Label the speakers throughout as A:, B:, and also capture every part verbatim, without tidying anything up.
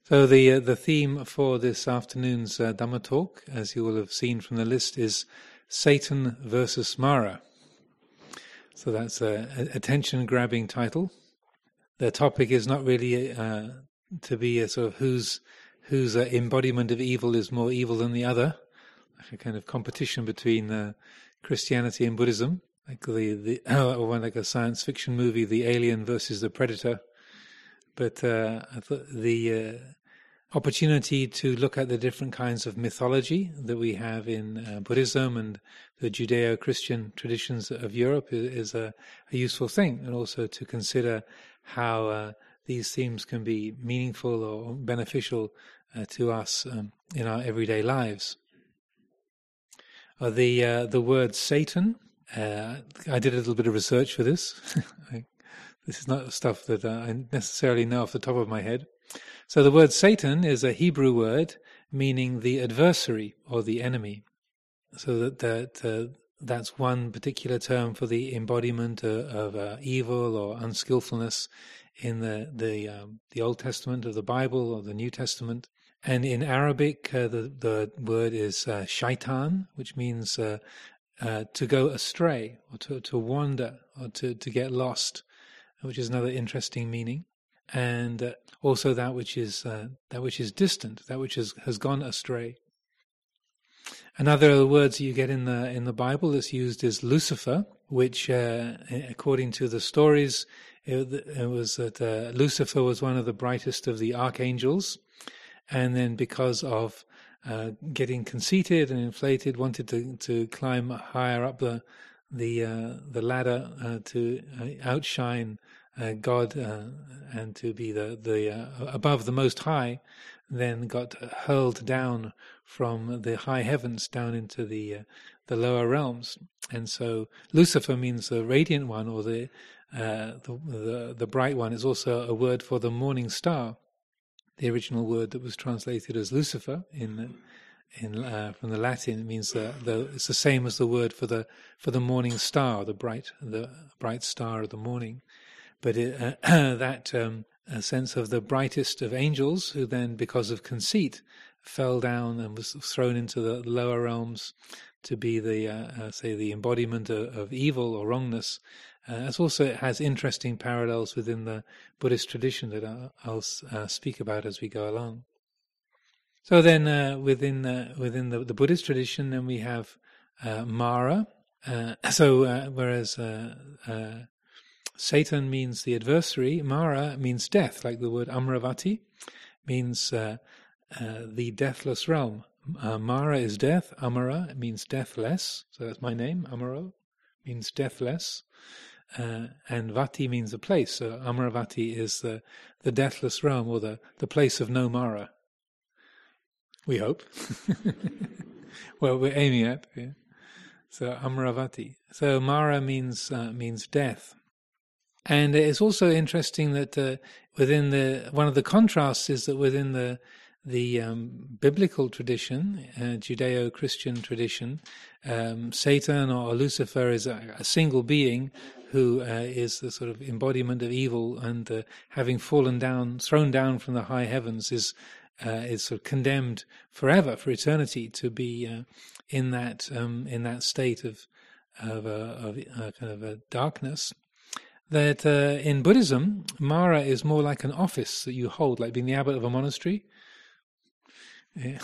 A: So the uh, the theme for this afternoon's uh, Dhamma talk, as you will have seen from the list, is Satan versus Mara. So that's a, a attention-grabbing title. The topic is not really uh, to be a sort of whose whose uh, embodiment of evil is more evil than the other, like a kind of competition between uh, Christianity and Buddhism, like the the or like a science fiction movie, the Alien versus the Predator. But uh, I thought the uh, opportunity to look at the different kinds of mythology that we have in uh, Buddhism and the Judeo-Christian traditions of Europe is, is a, a useful thing, and also to consider how uh, these themes can be meaningful or beneficial uh, to us um, in our everyday lives. Uh, the uh, the word Satan, uh, I did a little bit of research for this. I, This is not stuff that I necessarily know off the top of my head. So the word Satan is a Hebrew word meaning the adversary or the enemy. So that that uh, that's one particular term for the embodiment of, of uh, evil or unskillfulness in the the um, the Old Testament of the Bible or the New Testament. And in Arabic, uh, the the word is uh, shaitan, which means uh, uh, to go astray or to to wander or to to get lost, which is another interesting meaning, and uh, also that which is uh, that which is distant, that which has, has gone astray. Another of the words you get in the in the Bible that's used is Lucifer, which, uh, according to the stories, it, it was that uh, Lucifer was one of the brightest of the archangels, and then because of uh, getting conceited and inflated, wanted to to climb higher up the the uh, the ladder uh, to uh, outshine uh, God uh, and to be the the uh, above the Most High, then got hurled down from the high heavens down into the uh, the lower realms. And so Lucifer means the radiant one, or the, uh, the the the bright one. Is also a word for the morning star, the original word that was translated as Lucifer in the, In uh, from the Latin. It means the, the it's the same as the word for the for the morning star, the bright the bright star of the morning. But it, uh, that um, a sense of the brightest of angels, who then, because of conceit, fell down and was thrown into the lower realms to be the uh, uh, say the embodiment of, of evil or wrongness. Uh, as also it has interesting parallels within the Buddhist tradition that I'll, I'll uh, speak about as we go along. So then, uh, within uh, within the, the Buddhist tradition, then we have uh, Mara. Uh, so, uh, whereas uh, uh, Satan means the adversary, Mara means death, like the word Amaravati means uh, uh, the deathless realm. Uh, Mara is death. Amara means deathless. So that's my name. Amaro means deathless, uh, and Vati means a place. So Amaravati is the the deathless realm, or the the place of no Mara. We hope. Well, we're aiming at. Yeah. So Amaravati. So Mara means uh, means death, and it's also interesting that uh, within the one of the contrasts is that within the the um, biblical tradition, uh, Judeo-Christian tradition, um, Satan or Lucifer is a, a single being who uh, is the sort of embodiment of evil, and uh, having fallen down, thrown down from the high heavens, is. Uh, is sort of condemned forever, for eternity, to be uh, in that um, in that state of of, uh, of uh, kind of a darkness. That uh, in Buddhism, Mara is more like an office that you hold, like being the abbot of a monastery. Yeah,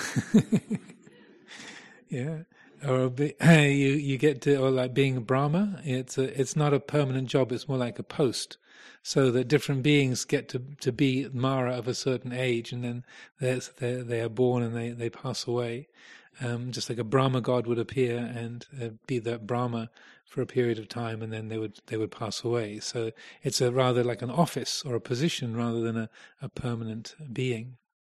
A: yeah. Or be, you you get to, or like being a Brahma. It's a, it's not a permanent job. It's more like a post. So that different beings get to, to be Mara of a certain age, and then they they are born and they, they pass away. Um, just like a Brahma god would appear and uh, be that Brahma for a period of time, and then they would they would pass away. So it's a rather like an office or a position rather than a, a permanent being.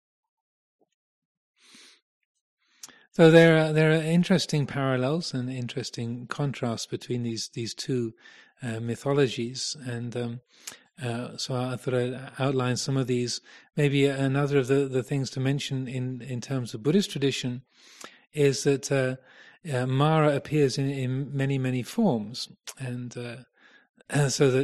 A: So there are there are interesting parallels and interesting contrasts between these these two uh, mythologies, and um, uh, so I thought I'd outline some of these. Maybe another of the, the things to mention in, in terms of Buddhist tradition is that uh, uh, Mara appears in, in many many forms, and uh, so that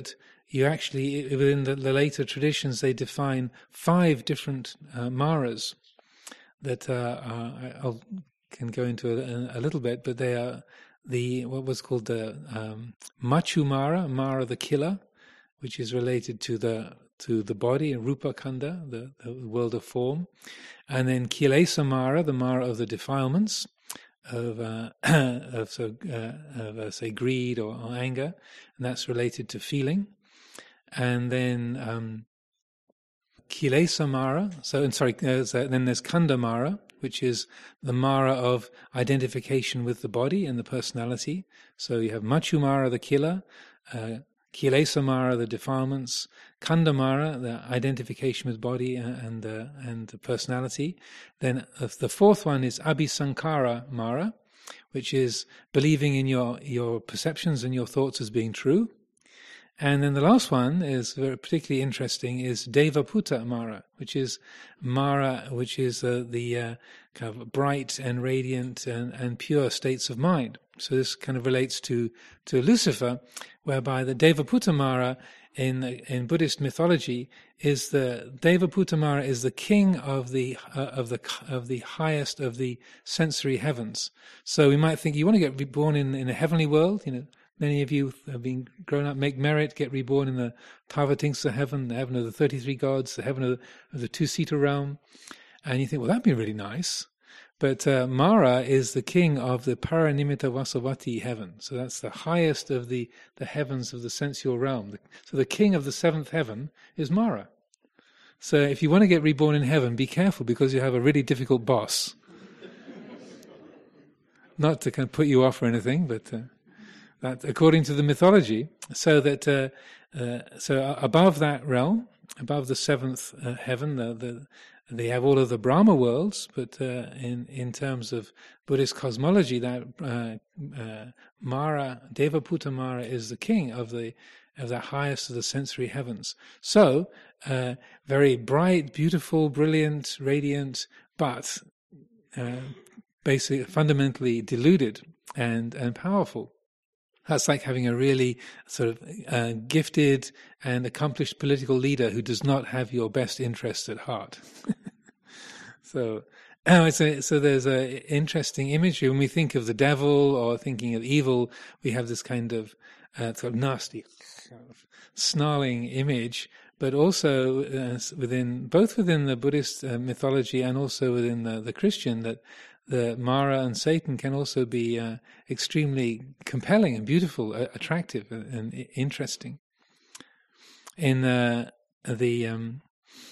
A: you actually, within the, the later traditions, they define five different uh, Maras that uh, are, I'll can go into a, a little bit, but they are the what was called the um, Machu Mara, Mara the killer, which is related to the to the body, Rupa Kanda, the, the world of form, and then Kilesa Mara, the Mara of the defilements of uh, of so uh, of uh, say greed or, or anger, and that's related to feeling, and then um, Kilesa Mara. So, and sorry, there's, uh, then there's Kanda Mara, which is the Mara of identification with the body and the personality. So you have Machu Mara, the killer. Uh, Kilesa Mara, the defilements, Kanda Mara, the identification with body and uh, and the personality. Then uh, the fourth one is Abhisankara Mara, which is believing in your, your perceptions and your thoughts as being true. And then the last one is very particularly interesting, is Devaputa Mara, which is Mara, which is uh, the uh, kind of bright and radiant and, and pure states of mind. So this kind of relates to, to Lucifer, whereby the Devaputa Mara in in Buddhist mythology is the Devaputa Mara is the king of the uh, of the of the highest of the sensory heavens. So we might think you want to get reborn in in a heavenly world, you know. Many of you have been grown up, make merit, get reborn in the Tavatimsa heaven, the heaven of the thirty-three gods, the heaven of the, of the two-seater realm. And you think, well, that'd be really nice. But uh, Mara is the king of the Paranimitta Vasavati heaven. So that's the highest of the, the heavens of the sensual realm. So the king of the seventh heaven is Mara. So if you want to get reborn in heaven, be careful, because you have a really difficult boss. Not to kind of put you off or anything, but... Uh, That, according to the mythology, so that uh, uh, so above that realm, above the seventh uh, heaven, the, the, they have all of the Brahma worlds. But uh, in in terms of Buddhist cosmology, that uh, uh, Mara, Devaputa Mara, is the king of the of the highest of the sensory heavens. So uh, very bright, beautiful, brilliant, radiant, but uh, basically fundamentally deluded and and powerful. That's like having a really sort of uh, gifted and accomplished political leader who does not have your best interests at heart. so, oh, it's a, so there's a interesting imagery when we think of the devil or thinking of evil. We have this kind of uh, sort of nasty, kind of snarling image, but also uh, within both within the Buddhist uh, mythology and also within the, the Christian, that the Mara and Satan can also be uh, extremely compelling and beautiful, uh, attractive and, and interesting. In uh, the um,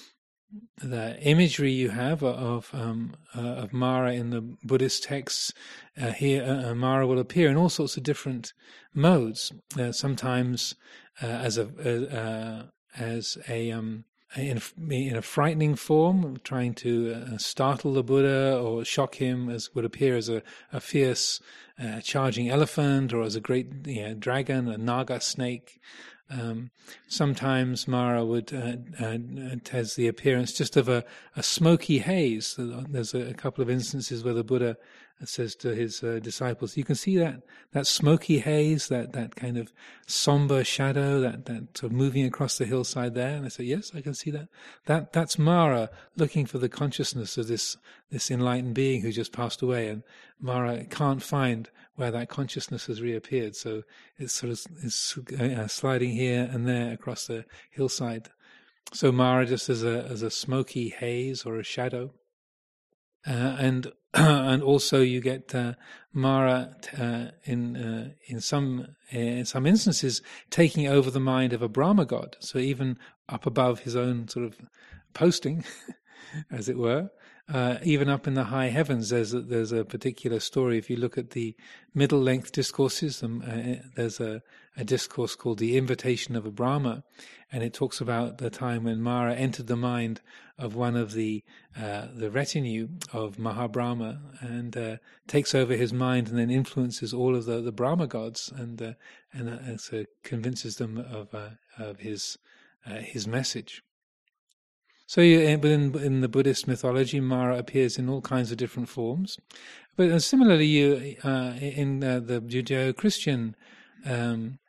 A: the imagery you have of um, uh, of Mara in the Buddhist texts, uh, here uh, Mara will appear in all sorts of different modes. Uh, sometimes uh, as a uh, as a um, In a, in a frightening form, trying to uh, startle the Buddha or shock him, as would appear as a, a fierce uh, charging elephant, or as a great you know, dragon, a naga snake. Um, sometimes Mara would uh, uh, has the appearance just of a, a smoky haze. There's a, a couple of instances where the Buddha says to his uh, disciples, "You can see that that smoky haze, that, that kind of somber shadow, that, that sort of moving across the hillside there." And I say, "Yes, I can see that. That that's Mara looking for the consciousness of this this enlightened being who just passed away, and Mara can't find where that consciousness has reappeared. So it's sort of it's uh, sliding here and there across the hillside. So Mara just as a as a smoky haze or a shadow, uh, and and also you get uh, Mara uh, in uh, in some in some instances taking over the mind of a Brahma god. So even up above his own sort of posting, as it were. Uh, even up in the high heavens, there's a, there's a particular story. If you look at the middle length discourses, um, uh, there's a, a discourse called The Invitation of a Brahma, and it talks about the time when Mara entered the mind of one of the uh, the retinue of Mahabrahma and uh, takes over his mind and then influences all of the, the Brahma gods and uh, and uh, so convinces them of uh, of his uh, his message. So within in the Buddhist mythology, Mara appears in all kinds of different forms. But similarly, you, uh, in uh, the Judeo-Christian um,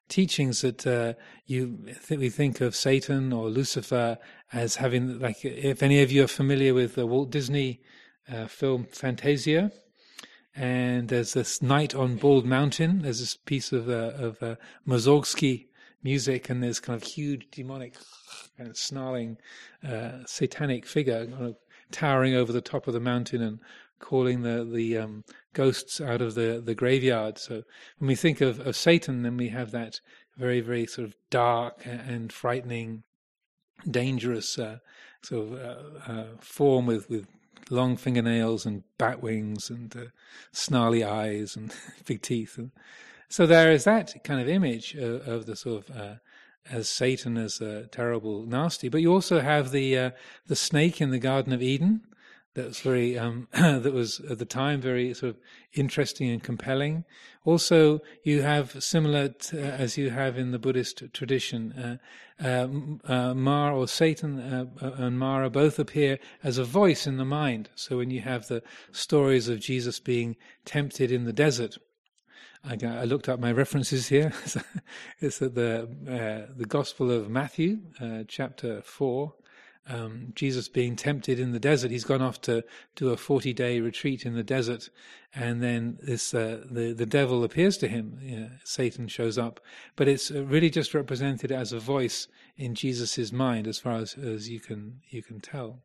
A: teachings that uh, you th- we think of Satan or Lucifer as having, like, if any of you are familiar with the Walt Disney uh, film Fantasia, and there's this Night on Bald Mountain, there's this piece of uh, of uh, Mussorgsky music, and there's kind of huge demonic kind of snarling uh, satanic figure kind of towering over the top of the mountain and calling the the um, ghosts out of the, the graveyard. So when we think of, of Satan, then we have that very, very sort of dark and frightening, dangerous uh, sort of uh, uh, form with, with long fingernails and bat wings and uh, snarly eyes and big teeth. And so there is that kind of image of, of the sort of uh, as Satan as a terrible, nasty. But you also have the uh, the snake in the Garden of Eden. That was very, um, that was at the time very sort of interesting and compelling. Also, you have similar to, uh, as you have in the Buddhist tradition, uh, uh, uh, Mara or Satan uh, and Mara both appear as a voice in the mind. So when you have the stories of Jesus being tempted in the desert, I, I looked up my references here. It's at the uh, the Gospel of Matthew, uh, chapter four. Um, Jesus being tempted in the desert. He's gone off to do a forty-day retreat in the desert, and then this uh, the the devil appears to him. You know, Satan shows up, but it's really just represented as a voice in Jesus's mind, as far as, as you can you can tell.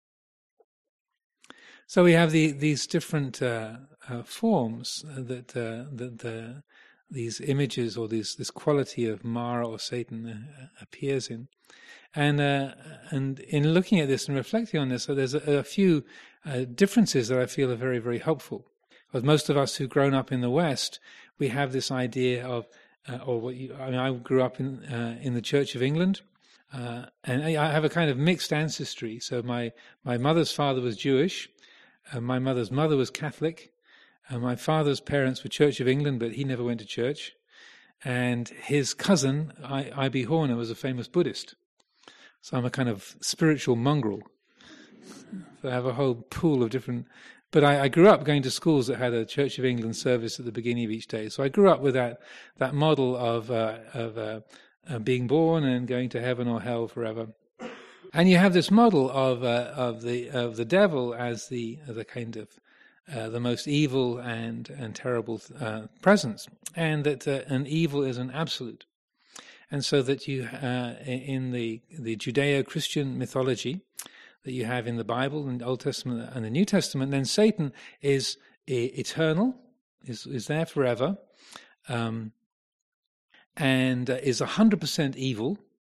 A: So we have the these different uh, uh, forms that uh, that uh, these images or these this quality of Mara or Satan uh, appears in. And uh, and in looking at this and reflecting on this, so there's a, a few uh, differences that I feel are very, very helpful. Because most of us who've grown up in the West, we have this idea of, uh, or what you, I mean, I grew up in uh, in the Church of England, uh, and I have a kind of mixed ancestry. So my, my mother's father was Jewish, uh, my mother's mother was Catholic, uh, my father's parents were Church of England, but he never went to church, and his cousin, I B Horner, was a famous Buddhist. So I'm a kind of spiritual mongrel. So I have a whole pool of different... But I, I grew up going to schools that had a Church of England service at the beginning of each day. So I grew up with that that model of uh, of uh, uh, being born and going to heaven or hell forever. And you have this model of uh, of the of the devil as the as a kind of uh, the most evil and and terrible uh, presence, and that uh, an evil is an absolute. And so that you, uh, in the the Judeo-Christian mythology that you have in the Bible, in the Old Testament and the New Testament, then Satan is eternal, is is there forever, um, and uh, is one hundred percent evil,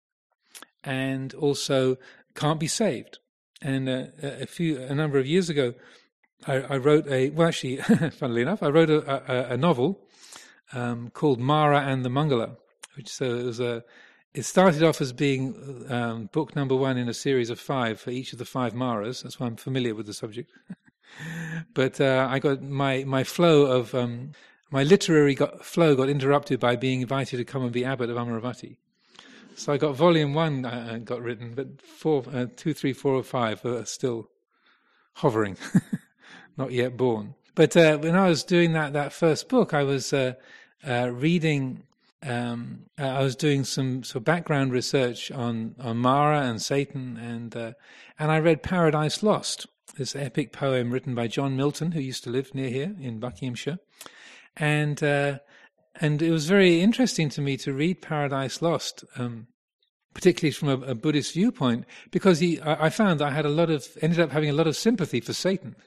A: and also can't be saved. And uh, a few, a number of years ago, I, I wrote a, well actually, funnily enough, I wrote a, a, a novel um, called Mara and the Mangala. Which so it was a. It started off as being um, book number one in a series of five for each of the five Maras. That's why I'm familiar with the subject. But uh, I got my my flow of um, my literary got, flow got interrupted by being invited to come and be abbot of Amaravati. So I got volume one uh, got written, but four, uh, two, three, four, or five are still hovering, not yet born. But uh, when I was doing that that first book, I was uh, uh, reading. Um, I was doing some sort of background research on, on Mara and Satan, and uh, and I read Paradise Lost, this epic poem written by John Milton, who used to live near here in Buckinghamshire, and uh, and it was very interesting to me to read Paradise Lost, um, particularly from a, a Buddhist viewpoint, because he, I, I found I had a lot of ended up having a lot of sympathy for Satan,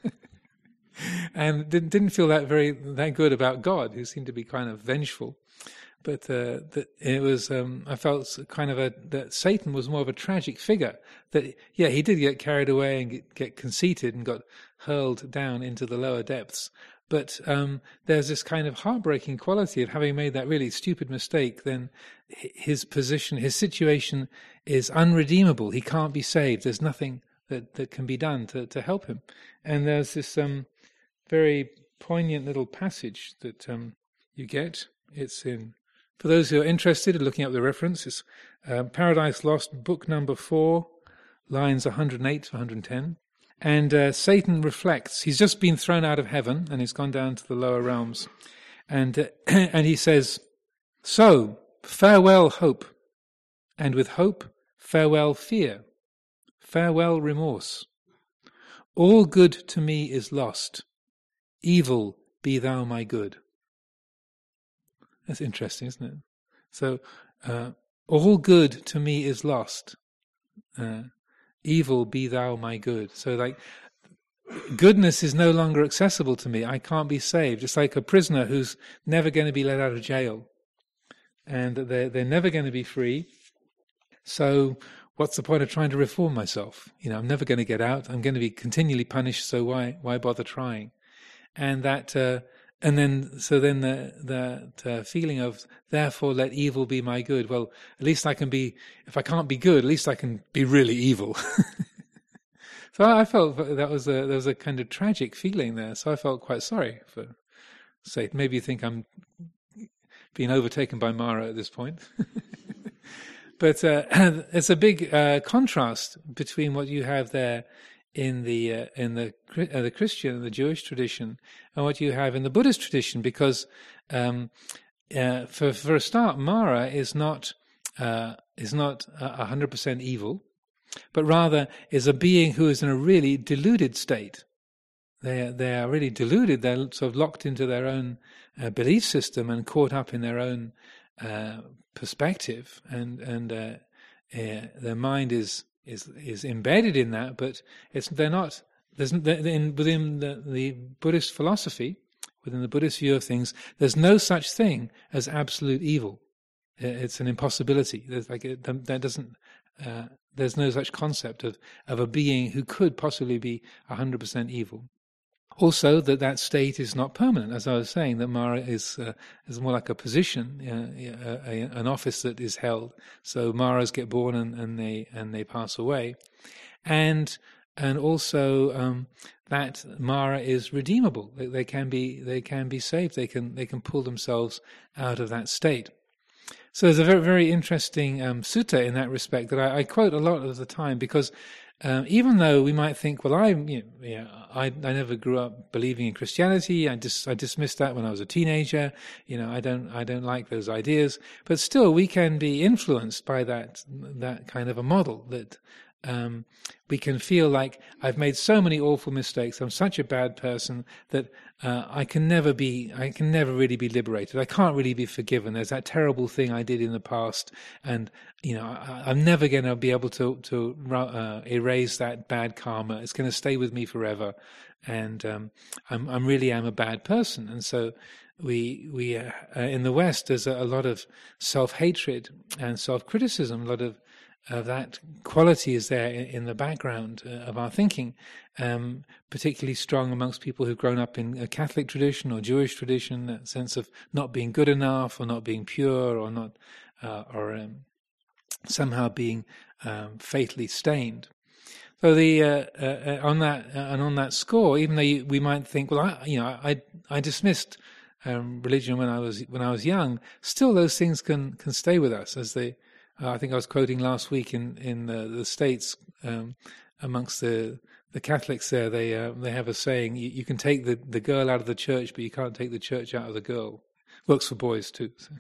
A: and didn't didn't feel that very that good about God, who seemed to be kind of vengeful. But uh, that it was, um, I felt kind of a, that Satan was more of a tragic figure. That, yeah, he did get carried away and get, get conceited and got hurled down into the lower depths. But um, there's this kind of heartbreaking quality of having made that really stupid mistake. Then his position, his situation is unredeemable. He can't be saved. There's nothing that, that can be done to, to help him. And there's this um, very poignant little passage that um, you get. It's in... For those who are interested in looking up the reference, it's uh, Paradise Lost, book number four, lines one hundred eight to one hundred ten. And uh, Satan reflects. He's just been thrown out of heaven and he's gone down to the lower realms. And uh, and he says, "So, Farewell hope, and with hope farewell fear, farewell remorse. All good to me is lost, evil be thou my good. That's interesting, isn't it? So, uh, all good to me is lost, uh, evil be thou my good. So like, goodness is no longer accessible to me. I can't be saved. It's like a prisoner who's never going to be let out of jail, and they're, they're never going to be free. So what's the point of trying to reform myself? You know, I'm never going to get out. I'm going to be continually punished, so why why bother trying? And that, uh, and then, so then the, that uh, feeling of, therefore let evil be my good. Well, at least I can be, if I can't be good, at least I can be really evil. So I felt that was a, there was a kind of tragic feeling there. So I felt quite sorry for Satan. Maybe you think I'm being overtaken by Mara at this point. But uh, it's a big uh, contrast between what you have there in the uh, in the uh, the Christian and the Jewish tradition and what you have in the Buddhist tradition, because um, uh, for for a start, Mara is not uh, is not a hundred percent evil, but rather is a being who is in a really deluded state. They they are really deluded. They're sort of locked into their own uh, belief system and caught up in their own uh, perspective, and and uh, uh, their mind is is is embedded in that. But it's they're not. There's in, within the, the Buddhist philosophy, within the Buddhist view of things, there's no such thing as absolute evil. It's an impossibility. There's like it, that doesn't. Uh, there's no such concept of of a being who could possibly be a hundred percent evil. Also, that that state is not permanent, as I was saying. That Mara is uh, is more like a position, uh, a, a, an office that is held. So Maras get born and, and they and they pass away, and and also um, that Mara is redeemable. They, they can be they can be saved. They can they can pull themselves out of that state. So there's a very very interesting um, sutta in that respect that I, I quote a lot of the time, because Um, even though we might think, well, I, you know, yeah, I, I never grew up believing in Christianity. I just, I dismissed that when I was a teenager. You know, I don't, I don't like those ideas. But still, we can be influenced by that, that kind of a model. That um, we can feel like I've made so many awful mistakes. I'm such a bad person that uh, I can never be, I can never really be liberated. I can't really be forgiven. There's that terrible thing I did in the past, and you know, I, I'm never going to be able to to uh, erase that bad karma. It's going to stay with me forever, and um, I'm I'm really am a bad person. And so we we uh, uh, in the West, there's a, a lot of self-hatred and self-criticism. A lot of of that quality is there in, in the background uh, of our thinking, um, particularly strong amongst people who've grown up in a Catholic tradition or Jewish tradition. That sense of not being good enough, or not being pure, or not uh, or um, somehow being um, fatally stained. So the uh, uh, on that uh, and on that score, even though you, we might think, well, I, you know, I I dismissed um, religion when I was when I was young. Still, those things can can stay with us. As they, uh, I think I was quoting last week in in the, the States, um, amongst the the Catholics there, they uh, they have a saying: you, you can take the the girl out of the church, but you can't take the church out of the girl. Works for boys too. So.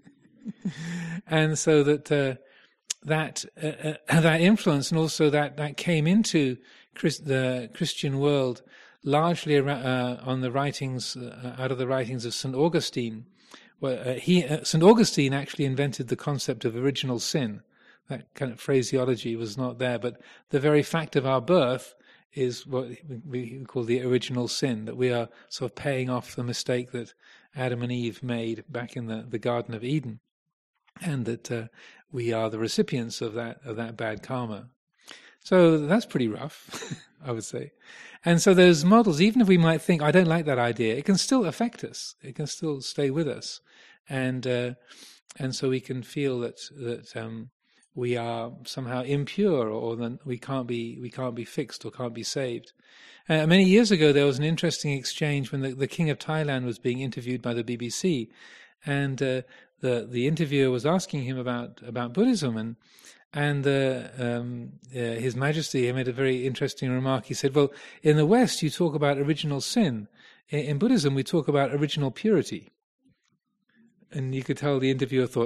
A: And so that. Uh, That uh, uh, that influence, and also that, that came into Christ, the Christian world largely uh, on the writings uh, out of the writings of Saint Augustine. Well, uh, he uh, Saint Augustine actually invented the concept of original sin. That kind of phraseology was not there, but the very fact of our birth is what we call the original sin. That we are sort of paying off the mistake that Adam and Eve made back in the, the Garden of Eden, and that uh, we are the recipients of that of that bad karma. So that's pretty rough, I would say. And so those models, even if we might think, I don't like that idea, it can still affect us. It can still stay with us, and uh, and so we can feel that that um, we are somehow impure, or that we can't be we can't be fixed or can't be saved. Uh, many years ago, there was an interesting exchange when the, the King of Thailand was being interviewed by the B B C, and uh, the the interviewer was asking him about about Buddhism, and and uh, um, uh, His Majesty he made a very interesting remark. He said, "Well, in the West you talk about original sin. In, in Buddhism we talk about original purity." And you could tell the interviewer thought,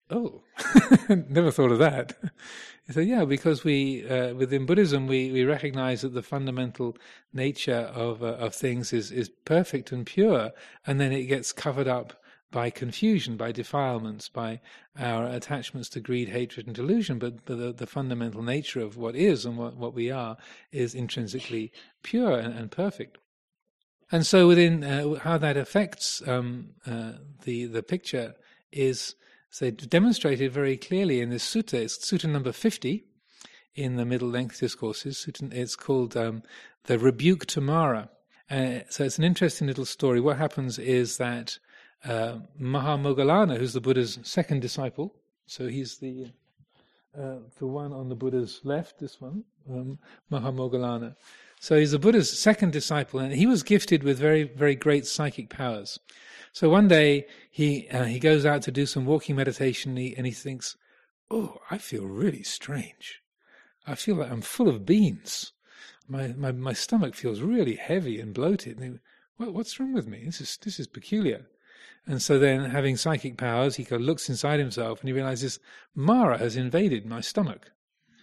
A: oh, never thought of that. He said, yeah, because we, uh, within Buddhism, we, we recognize that the fundamental nature of uh, of things is, is perfect and pure, and then it gets covered up by confusion, by defilements, by our attachments to greed, hatred, and delusion. But the, the fundamental nature of what is and what, what we are is intrinsically pure and, and perfect. And so within uh, how that affects um, uh, the the picture is so demonstrated very clearly in this sutta. It's sutta number fifty in the Middle Length Discourses. Sutta, it's called um, the Rebuke to Mara. Uh, so it's an interesting little story. What happens is that uh, Mahamoggallana, who's the Buddha's second disciple, so he's the uh, the one on the Buddha's left, this one, um, Mahamoggallana. So he's the Buddha's second disciple, and he was gifted with very, very great psychic powers. So one day he uh, he goes out to do some walking meditation, and he, and he thinks, "Oh, I feel really strange. I feel like I'm full of beans. My my, my stomach feels really heavy and bloated. And he, well, what's wrong with me? This is this is peculiar." And so then, having psychic powers, he kind of looks inside himself and he realizes Mara has invaded my stomach.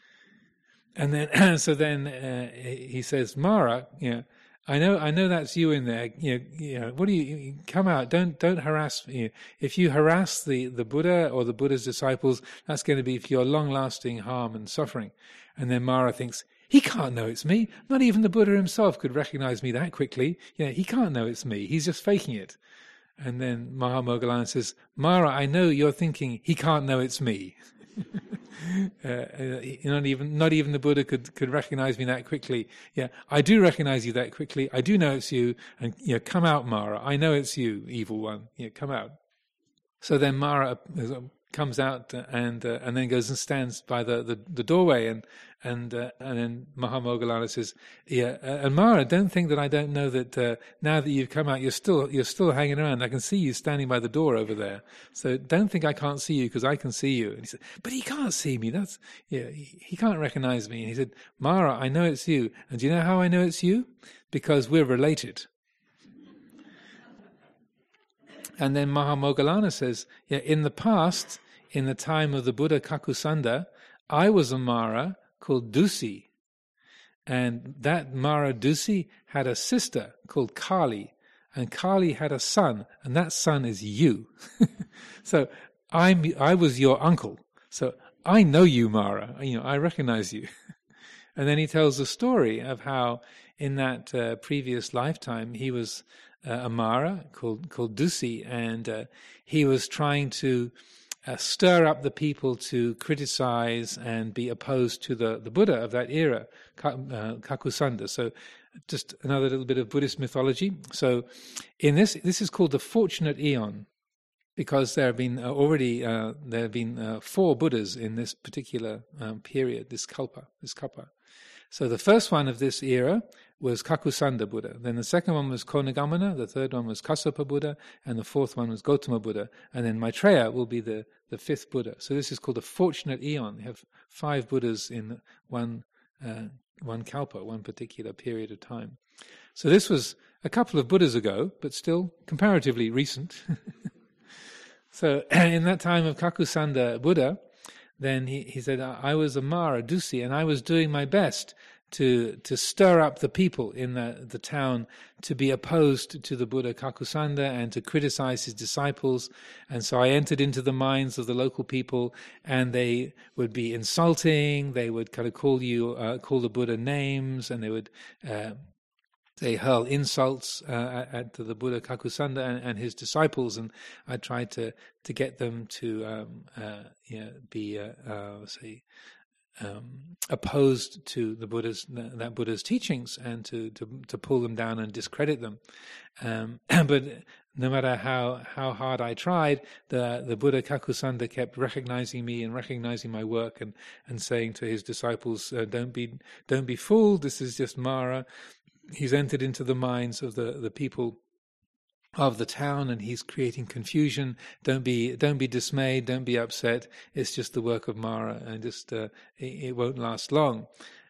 A: And then, so then uh, he says, "Mara, you know, I know, I know that's you in there. You know, you know, what do you, you come out? Don't, don't harass. You know, if you harass the, the Buddha or the Buddha's disciples, that's going to be for your long-lasting harm and suffering." And then Mara thinks, "He can't know it's me. Not even the Buddha himself could recognize me that quickly. You know, he can't know it's me. He's just faking it." And then Mahamoggallana says, "Mara, I know you're thinking he can't know it's me." uh, uh, not even not even the Buddha could, could recognize me that quickly. Yeah, I do recognize you that quickly. I do know it's you. And you know, come out, Mara. I know it's you, evil one. Yeah, come out. So then Mara comes out and uh, and then goes and stands by the, the, the doorway, and and uh, and then Mahamoggallana says, "Yeah, uh, and Mara, don't think that I don't know that uh, now that you've come out, you're still you're still hanging around. I can see you standing by the door over there. So don't think I can't see you, because I can see you." And he said, "But he can't see me. That's yeah, he, he can't recognize me." And he said, "Mara, I know it's you. And do you know how I know it's you? Because we're related." And then Mahamoggallana says, "Yeah, in the past, in the time of the Buddha Kakusanda, I was a Mara called Dusi. And that Mara Dusi had a sister called Kali. And Kali had a son, and that son is you. So I'm, I was your uncle. So I know you, Mara. You know, I recognize you." And then he tells the story of how in that uh, previous lifetime he was uh, a Mara called called Dusi, and uh, he was trying to uh, stir up the people to criticize and be opposed to the, the Buddha of that era, uh, Kakusanda. So just another little bit of Buddhist mythology. So in this, this is called the Fortunate Eon, because there have been uh, already uh, there have been uh, four Buddhas in this particular um, period, this kalpa, this kappa. So the first one of this era was Kakusanda Buddha. Then the second one was Konagamana, the third one was Kassapa Buddha, and the fourth one was Gautama Buddha. And then Maitreya will be the, the fifth Buddha. So this is called a fortunate eon. You have five Buddhas in one uh, one kalpa, one particular period of time. So this was a couple of Buddhas ago, but still comparatively recent. So in that time of Kakusanda Buddha, then he, he said, I was a Mara, Dusi, and I was doing my best to to stir up the people in the, the town to be opposed to the Buddha Kakusanda and to criticize his disciples. And so I entered into the minds of the local people, and they would be insulting, they would kind of call you, uh, call the Buddha names, and they would... Uh, They hurl insults uh, at the Buddha Kakusanda and, and his disciples, and I tried to, to get them to um, uh, you know, be uh, uh, say um, opposed to the Buddha's that Buddha's teachings, and to, to, to pull them down and discredit them. Um, but no matter how, how hard I tried, the the Buddha Kakusanda kept recognizing me and recognizing my work, and, and saying to his disciples, uh, "Don't be don't be fooled. This is just Mara. He's entered into the minds of the, the people of the town, and he's creating confusion. Don't be don't be dismayed. Don't be upset. It's just the work of Mara, and just uh, it, it won't last long."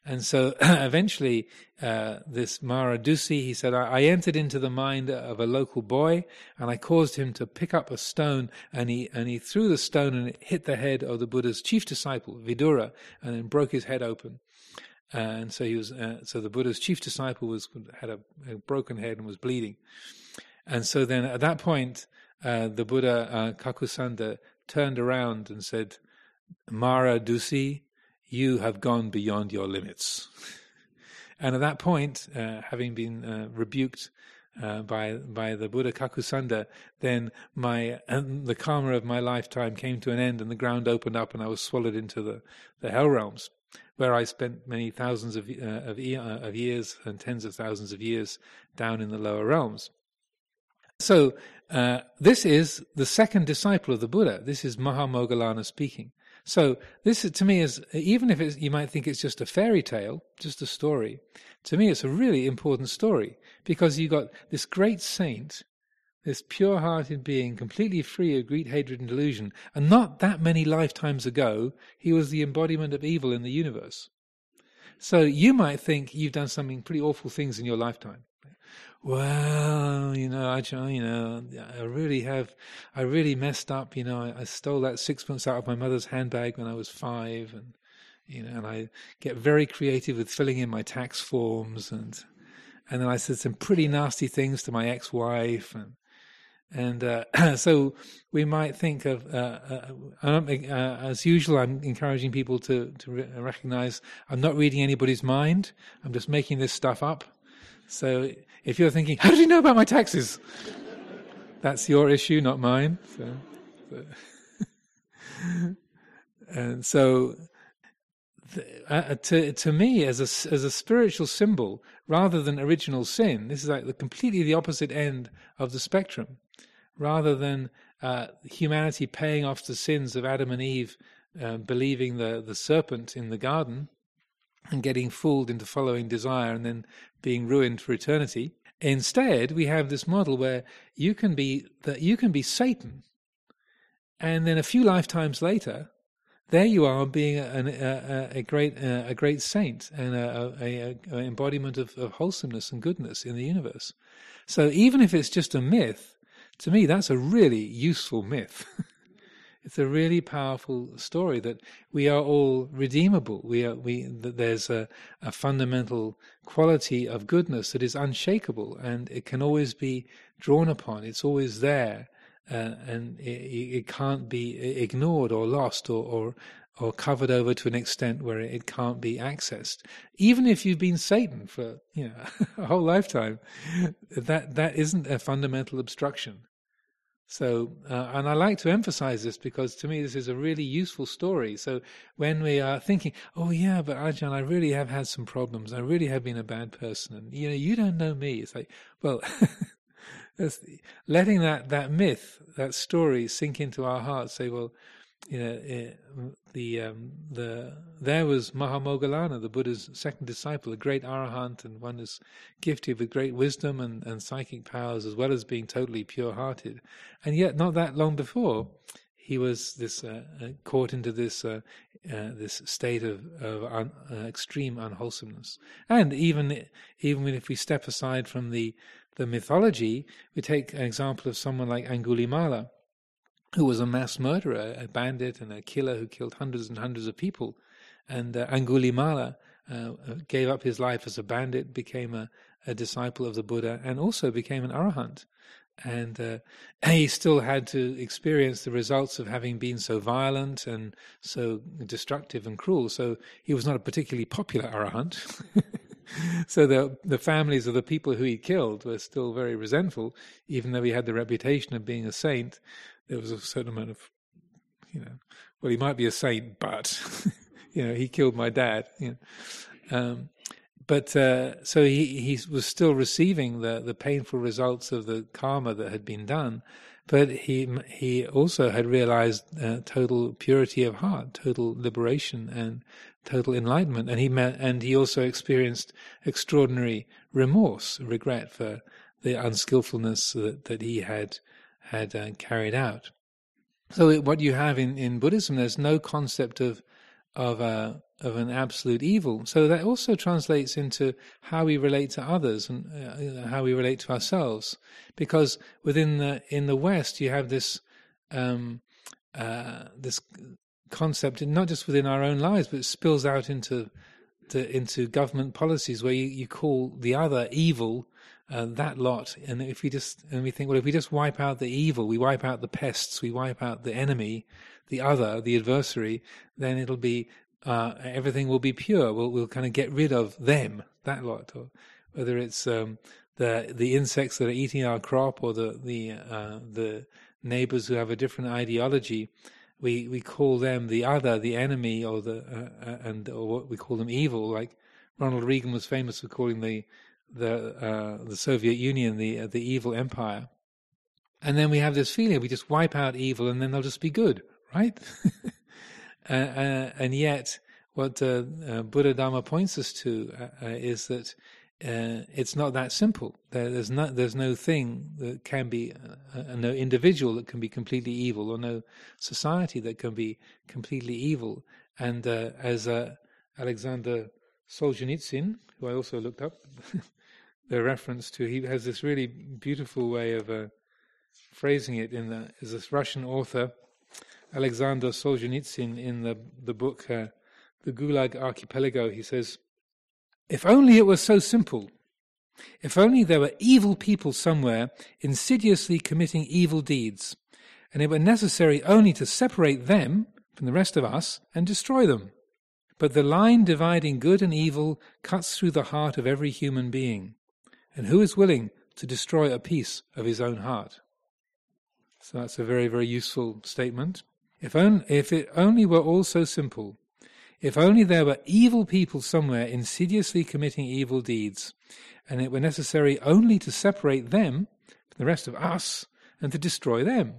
A: And so eventually, uh, this Mara Dusi, he said, I, I entered into the mind of a local boy, and I caused him to pick up a stone, and he and he threw the stone, and it hit the head of the Buddha's chief disciple, Vidura, and then broke his head open. Uh, and so he was, uh, so the Buddha's chief disciple was had a, a broken head and was bleeding. And so then at that point, uh, the Buddha, uh, Kakusanda, turned around and said, Mara Dusi, you have gone beyond your limits. And at that point, uh, having been uh, rebuked uh, by by the Buddha Kakusanda, then my um, the karma of my lifetime came to an end, and the ground opened up, and I was swallowed into the, the hell realms, where I spent many thousands of uh, of, e- uh, of years and tens of thousands of years down in the lower realms. So uh, this is the second disciple of the Buddha. This is Mahamoggallana speaking. So this, to me, is, even if it's, you might think it's just a fairy tale, just a story, to me it's a really important story, because you got this great saint, this pure-hearted being, completely free of greed, hatred, and delusion, and not that many lifetimes ago, he was the embodiment of evil in the universe. So you might think you've done something pretty awful things in your lifetime. Well, you know, I, you know, I really have, I really messed up. You know, I, I stole that sixpence out of my mother's handbag when I was five, and you know, and I get very creative with filling in my tax forms, and and then I said some pretty nasty things to my ex-wife, and and uh, so we might think of, uh, uh, uh, as usual, I'm encouraging people to to re- recognize I'm not reading anybody's mind. I'm just making this stuff up. So if you're thinking, how did you know about my taxes? That's your issue, not mine. So, so. And so, uh, to to me, as a as a spiritual symbol, rather than original sin, this is like the completely the opposite end of the spectrum. Rather than uh, humanity paying off the sins of Adam and Eve, uh, believing the the serpent in the garden, and getting fooled into following desire and then being ruined for eternity. Instead, we have this model where you can be that you can be Satan, and then a few lifetimes later, there you are being a, a, a great a great saint and a, a, a embodiment of, of wholesomeness and goodness in the universe. So even if it's just a myth, to me that's a really useful myth. It's a really powerful story that we are all redeemable. We are we that there's a, a fundamental quality of goodness that is unshakable, and it can always be drawn upon. It's always there, uh, and it, it can't be ignored or lost or, or or covered over to an extent where it can't be accessed. Even if you've been Satan for you know a whole lifetime, that that isn't a fundamental obstruction. So, uh, and I like to emphasize this because to me this is a really useful story. So when we are thinking, oh yeah, but Ajahn, I really have had some problems. I really have been a bad person. And, you know, you don't know me. It's like, well, that's, letting that, that myth, that story sink into our hearts, say, well, you know, it, the um, the there was Mahamoggallana, the Buddha's second disciple, a great arahant and one who's gifted with great wisdom and, and psychic powers, as well as being totally pure-hearted. And yet, not that long before, he was this uh, uh, caught into this uh, uh, this state of, of un, uh, extreme unwholesomeness. And even even if we step aside from the the mythology, we take an example of someone like Angulimala, who was a mass murderer, a bandit and a killer who killed hundreds and hundreds of people. And uh, Angulimala uh, gave up his life as a bandit, became a, a disciple of the Buddha, and also became an arahant. And uh, he still had to experience the results of having been so violent and so destructive and cruel. So he was not a particularly popular arahant. So the the families of the people who he killed were still very resentful, even though he had the reputation of being a saint. There was a certain amount of, you know, well, he might be a saint, but, you know, he killed my dad. You know. Um, but uh, so he, he was still receiving the, the painful results of the karma that had been done, but he he also had realized uh, total purity of heart, total liberation and total enlightenment, and he met, and he also experienced extraordinary remorse, regret for the unskillfulness that, that he had had uh, carried out. So what you have in, in Buddhism, there's no concept of of uh, of an absolute evil. So that also translates into how we relate to others and uh, how we relate to ourselves. Because within the in the West, you have this um, uh, this concept, not just within our own lives, but it spills out into to, into government policies where you, you call the other evil. Uh, that lot, and if we just and we think, well, if we just wipe out the evil, we wipe out the pests, we wipe out the enemy, the other, the adversary, then it'll be uh, everything will be pure. We'll we'll kind of get rid of them, that lot, or whether it's um, the the insects that are eating our crop, or the the uh, the neighbors who have a different ideology. We we call them the other, the enemy, or the uh, uh, and or what we call them evil. Like Ronald Reagan was famous for calling the the uh, the Soviet Union, the uh, the evil empire. And then we have this feeling we just wipe out evil and then they'll just be good, right? uh, uh, and yet what uh, uh, Buddha Dhamma points us to uh, uh, is that uh, it's not that simple. There, there's no there's no thing that can be uh, uh, no individual that can be completely evil, or no society that can be completely evil. And uh, as uh, Alexander Solzhenitsyn, who I also looked up the reference to, he has this really beautiful way of uh, phrasing it. In the is this Russian author Alexander Solzhenitsyn, in the the book uh, The Gulag Archipelago, he says, "If only it were so simple. If only there were evil people somewhere insidiously committing evil deeds, and it were necessary only to separate them from the rest of us and destroy them. But the line dividing good and evil cuts through the heart of every human being. And who is willing to destroy a piece of his own heart?" So that's a very, very useful statement. If, on, if it only were all so simple, if only there were evil people somewhere insidiously committing evil deeds, and it were necessary only to separate them from the rest of us and to destroy them.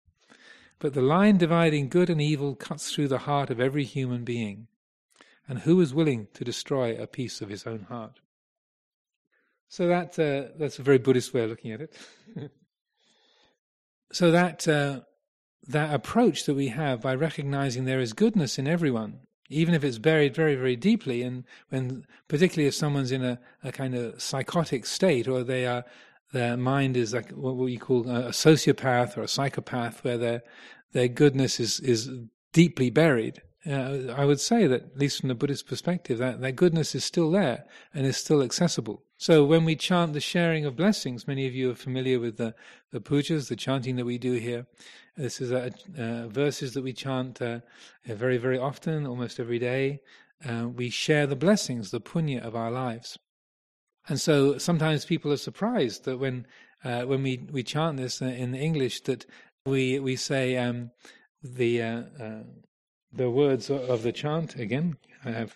A: But the line dividing good and evil cuts through the heart of every human being. And who is willing to destroy a piece of his own heart? So that uh, that's a very Buddhist way of looking at it. So that uh, that approach that we have by recognizing there is goodness in everyone, even if it's buried very, very deeply, and when particularly if someone's in a, a kind of psychotic state, or they are their mind is like what we call a sociopath or a psychopath, where their their goodness is is deeply buried. Uh, I would say that, at least from the Buddhist perspective, that, that goodness is still there and is still accessible. So when we chant the sharing of blessings, many of you are familiar with the, the pujas, the chanting that we do here. This is a, uh, verses that we chant uh, very, very often, almost every day. Uh, we share the blessings, the punya of our lives. And so sometimes people are surprised that when uh, when we, we chant this in English, that we we say um, the... Uh, uh, The words of the chant, again, I have.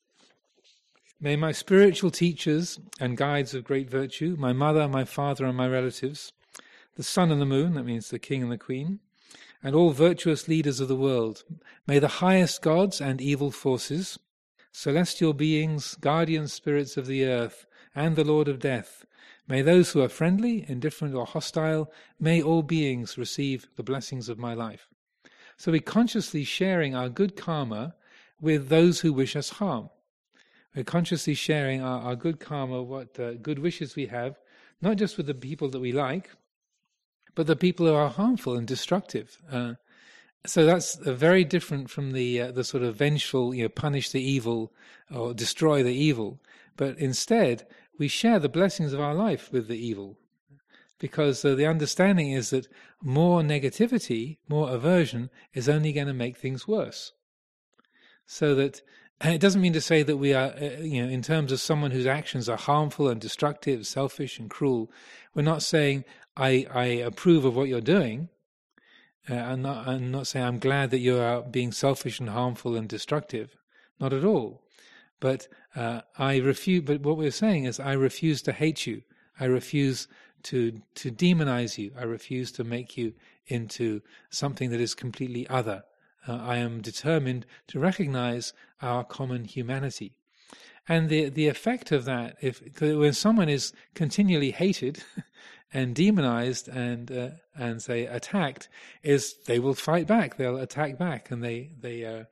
A: May my spiritual teachers and guides of great virtue, my mother, my father, and my relatives, the sun and the moon, that means the king and the queen, and all virtuous leaders of the world, may the highest gods and evil forces, celestial beings, guardian spirits of the earth, and the Lord of Death, may those who are friendly, indifferent, or hostile, may all beings receive the blessings of my life. So we're consciously sharing our good karma with those who wish us harm. We're consciously sharing our, our good karma, what uh, good wishes we have, not just with the people that we like, but the people who are harmful and destructive. Uh, so that's uh, very different from the uh, the sort of vengeful, you know, punish the evil or destroy the evil. But instead, we share the blessings of our life with the evil. Because uh, the understanding is that more negativity, more aversion, is only going to make things worse. So that, and it doesn't mean to say that we are, uh, you know, in terms of someone whose actions are harmful and destructive, selfish and cruel, we're not saying, I, I approve of what you're doing. Uh, I'm, not, I'm not saying I'm glad that you are being selfish and harmful and destructive. Not at all. But uh, I refuse. But what we're saying is, I refuse to hate you. I refuse to to demonize you. I refuse to make you into something that is completely other. Uh, I am determined to recognize our common humanity. And the the effect of that, if when someone is continually hated and demonized and uh, and say attacked, is they will fight back. They'll attack back, and they they uh,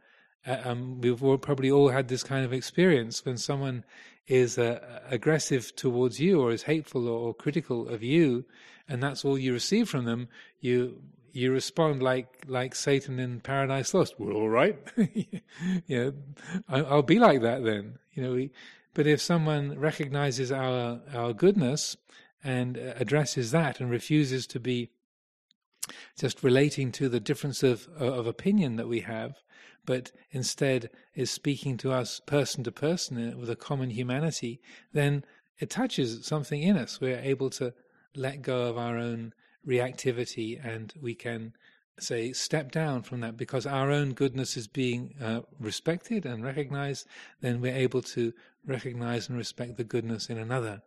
A: uh, um, we've all, probably all had this kind of experience when someone is uh, aggressive towards you or is hateful or, or critical of you, and that's all you receive from them. You you respond like like Satan in Paradise Lost. We're all right. you know, I, I'll be like that then. You know, we, but if someone recognizes our our goodness and addresses that and refuses to be just relating to the difference of of opinion that we have, but instead is speaking to us person to person with a common humanity, then it touches something in us. We're able to let go of our own reactivity, and we can, say, step down from that because our own goodness is being uh, respected and recognized. Then we're able to recognize and respect the goodness in another.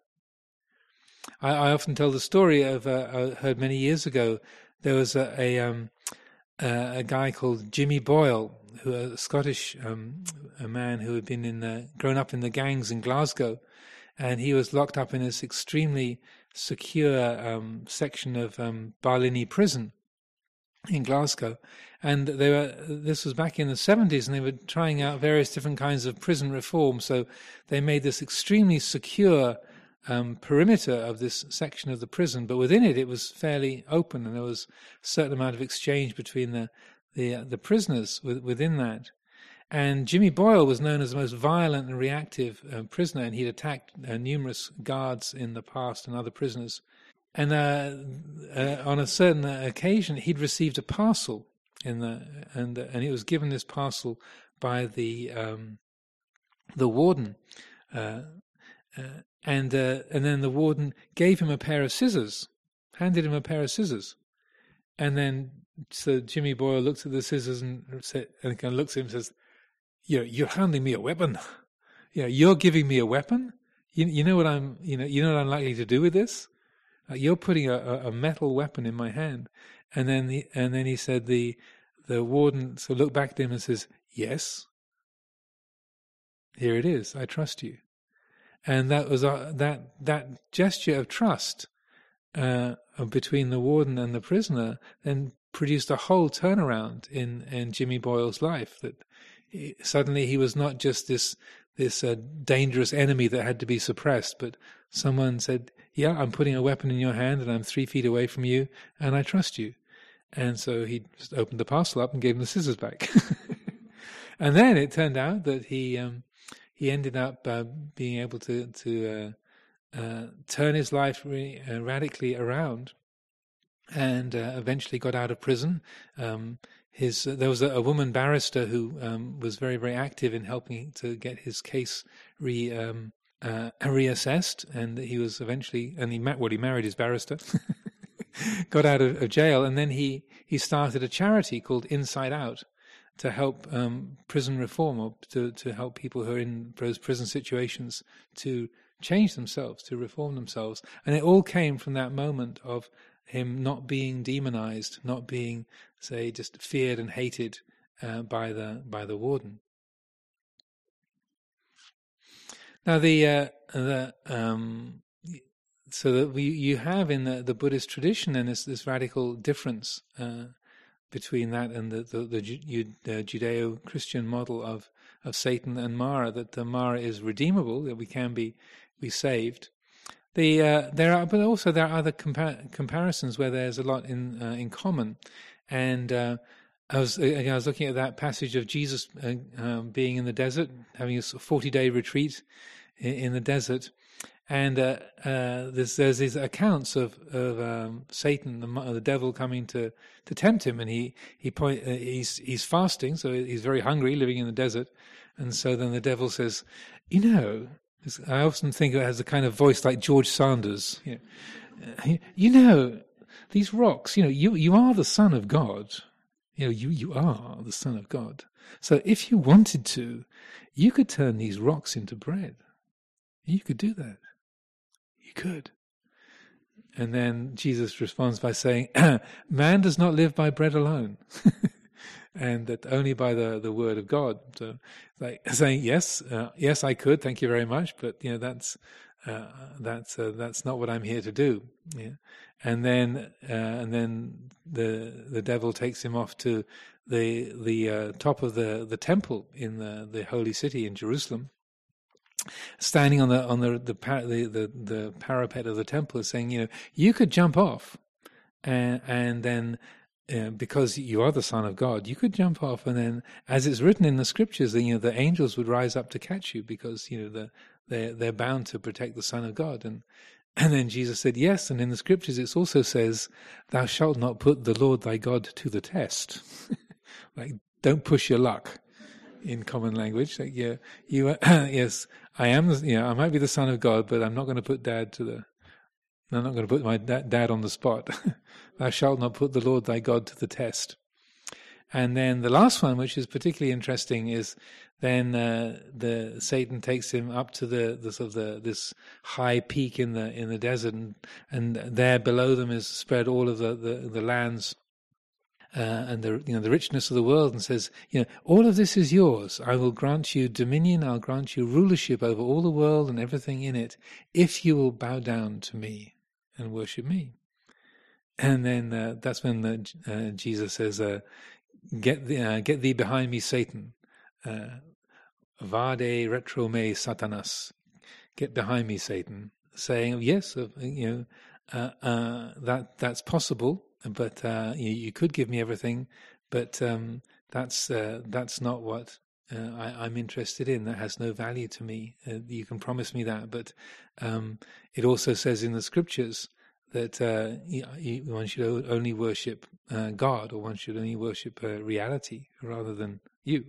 A: I, I often tell the story of, uh, I heard many years ago, there was a, a, um, uh, a guy called Jimmy Boyle, who a Scottish um, a man who had been in the, grown up in the gangs in Glasgow, and he was locked up in this extremely secure um, section of um, Barlinnie Prison in Glasgow. And they were, this was back in the seventies, and they were trying out various different kinds of prison reform. So they made this extremely secure um, perimeter of this section of the prison, but within it, it was fairly open, and there was a certain amount of exchange between the the, uh, the prisoners with, within that. And Jimmy Boyle was known as the most violent and reactive uh, prisoner, and he'd attacked uh, numerous guards in the past and other prisoners. And uh, uh, on a certain occasion, he'd received a parcel in the, and uh, and he was given this parcel by the um, the warden, uh, uh, and uh, and then the warden gave him a pair of scissors, handed him a pair of scissors, and then so Jimmy Boyle looks at the scissors and said, and kind of looks at him and says, "You know, you're handing me a weapon. You know, you're giving me a weapon. You you know what I'm you know you know what I'm likely to do with this." Uh, you're putting a, a metal weapon in my hand. And then the, and then he said, the the warden so looked back at him and says, "Yes, here it is. I trust you." And that was uh, that that gesture of trust uh, between the warden and the prisoner then produced a whole turnaround in, in Jimmy Boyle's life. That he, suddenly he was not just this this uh, dangerous enemy that had to be suppressed, but someone said, "Yeah, I'm putting a weapon in your hand and I'm three feet away from you and I trust you." And so he just opened the parcel up and gave him the scissors back. And then it turned out that he um, he ended up uh, being able to, to uh, uh, turn his life really, uh, radically around, and uh, eventually got out of prison. Um, his uh, there was a, a woman barrister who um, was very, very active in helping to get his case re um, uh, reassessed, and he was eventually, and he met, well, he married his barrister, got out of, of jail, and then he, he started a charity called Inside Out to help um, prison reform, or to, to help people who are in those prison situations to change themselves, to reform themselves. And it all came from that moment of him not being demonized, not being, say, just feared and hated uh, by the by the warden. Now, the uh, the um, so that we you have in the, the Buddhist tradition, and this this radical difference uh, between that and the the, the, the Judeo-Christian model of of Satan and Mara, that the Mara is redeemable, that we can be be saved. The uh, there are, but also there are other compa- comparisons where there's a lot in uh, in common, and uh, I was again, I was looking at that passage of Jesus uh, um, being in the desert, having a forty-day retreat in, in the desert, and uh, uh, there's there's these accounts of of um, Satan, the, the devil, coming to, to tempt him, and he he point uh, he's he's fasting, so he's very hungry, living in the desert, and so then the devil says, "You know." I often think it has a kind of voice like George Sanders. You know, you know, these rocks, you know, you, you are the Son of God. You know, you, you are the Son of God. So if you wanted to, you could turn these rocks into bread. You could do that. You could. And then Jesus responds by saying, "Man does not live by bread alone." And that only by the, the word of God. So, like saying, yes, uh, yes, I could, thank you very much, but you know that's uh, that's uh, that's not what I'm here to do. Yeah. And then uh, and then the the devil takes him off to the the uh, top of the, the temple in the, the holy city in Jerusalem, standing on the on the the, par- the the the parapet of the temple, saying, you know, you could jump off, and and then. Uh, because you are the Son of God, you could jump off, and then, as it's written in the scriptures, that you know the angels would rise up to catch you, because you know the they're they're bound to protect the Son of God. And and then Jesus said, yes, and in the scriptures it also says, "Thou shalt not put the Lord thy God to the test." Like, don't push your luck, in common language. Like, yeah, you uh, yes, I am. You know, I might be the Son of God, but I'm not going to put Dad to the. I'm not going to put my dad on the spot. Thou shalt not put the Lord thy God to the test. And then the last one, which is particularly interesting, is then uh, the Satan takes him up to the, the sort of the this high peak in the in the desert, and, and there below them is spread all of the the, the lands uh, and the you know the richness of the world, and says, you know, all of this is yours. I will grant you dominion. I'll grant you rulership over all the world and everything in it, if you will bow down to me and worship me. And then uh, that's when the, uh, Jesus says, uh, "Get the, uh, get thee behind me, Satan. Uh, Vade retro me, Satanas. Get behind me, Satan." Saying, yes, uh, you know, uh, uh, that that's possible, but uh, you, you could give me everything, but um, that's uh, that's not what uh, I, I'm interested in. That has no value to me. Uh, you can promise me that, but um, it also says in the scriptures that uh, you, you, one should only worship uh, God, or one should only worship uh, reality rather than you.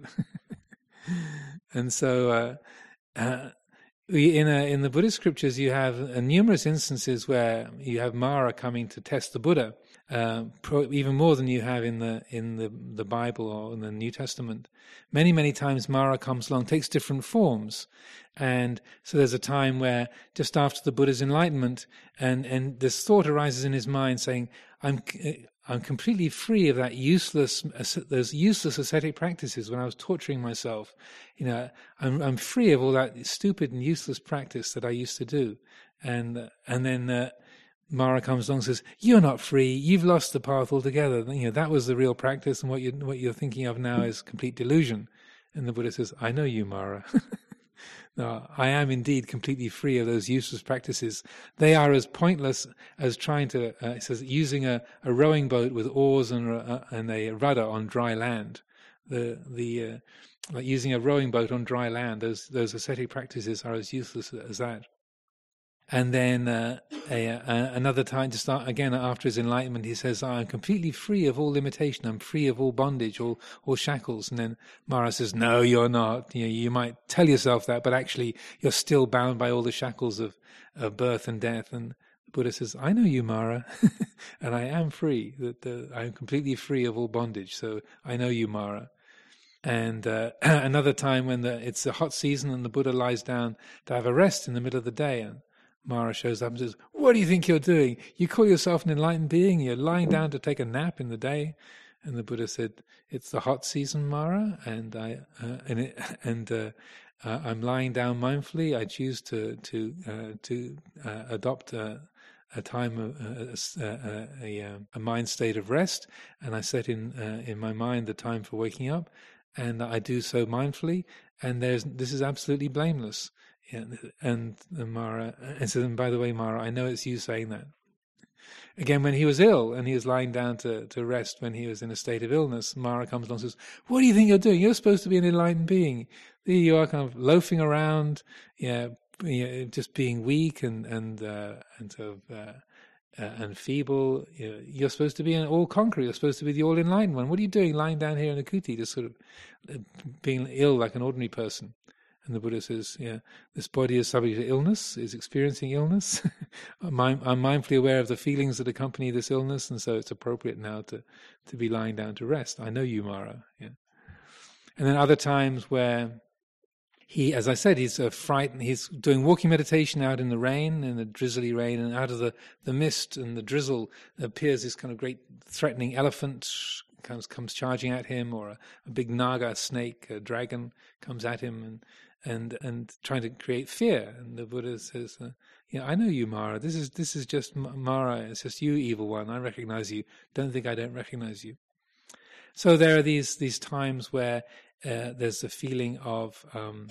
A: And so, uh, uh, we, in a, in the Buddhist scriptures, you have uh, numerous instances where you have Mara coming to test the Buddha, uh, pro, even more than you have in the in the the Bible or in the New Testament. Many many times Mara comes along, takes different forms. And so there's a time where, just after the Buddha's enlightenment, and, and this thought arises in his mind saying, I'm I'm completely free of that useless, those useless ascetic practices when I was torturing myself. You know, I'm I'm free of all that stupid and useless practice that I used to do. And and then uh, Mara comes along and says, "You're not free. You've lost the path altogether. You know, that was the real practice, and what you what you're thinking of now is complete delusion." And the Buddha says, "I know you, Mara." No, I am indeed completely free of those useless practices. They are as pointless as trying to, uh, it says, using a, a rowing boat with oars and, uh, and a rudder on dry land. The the uh, like using a rowing boat on dry land, those those ascetic practices are as useless as that. And then uh, a, a, another time, just start, again after his enlightenment, he says, "I'm completely free of all limitation. I'm free of all bondage, all all shackles." And then Mara says, "No, you're not. You know, you might tell yourself that, but actually, you're still bound by all the shackles of, of birth and death." And the Buddha says, "I know you, Mara, and I am free. That uh, I'm completely free of all bondage. So I know you, Mara." And uh, another time when the, it's a hot season and the Buddha lies down to have a rest in the middle of the day, and Mara shows up and says, "What do you think you're doing? You call yourself an enlightened being, you're lying down to take a nap in the day." And the Buddha said, "It's the hot season, Mara, and I uh, and it, and uh, uh, I'm lying down mindfully. I choose to to uh, to uh, adopt a, a time of uh, a, a, a mind state of rest, and I set in uh, in my mind the time for waking up, and I do so mindfully. And there's this is absolutely blameless." Yeah, and Mara, and so then, by the way, Mara, I know it's you saying that. Again, when he was ill and he was lying down to, to rest when he was in a state of illness, Mara comes along and says, "What do you think you're doing? You're supposed to be an enlightened being. There you are, kind of loafing around, yeah, you know, just being weak and and uh, and sort of uh, uh, and feeble. You know, you're supposed to be an all-conqueror. You're supposed to be the all-enlightened one. What are you doing, lying down here in a kuti, just sort of being ill like an ordinary person?" And the Buddha says, "Yeah, this body is subject to illness, is experiencing illness. I'm, I'm mindfully aware of the feelings that accompany this illness, and so it's appropriate now to, to be lying down to rest. I know you, Mara." Yeah. And then other times where he, as I said, he's uh, frightened. He's doing walking meditation out in the rain, in the drizzly rain, and out of the, the mist and the drizzle appears this kind of great threatening elephant. Comes comes charging at him, or a, a big naga, a snake, a dragon comes at him, and and and trying to create fear. And the Buddha says, uh, you know, I know you, Mara. This is this is just Mara. It's just you, evil one. I recognize you. Don't think I don't recognize you. So there are these these times where uh, there's a feeling of um,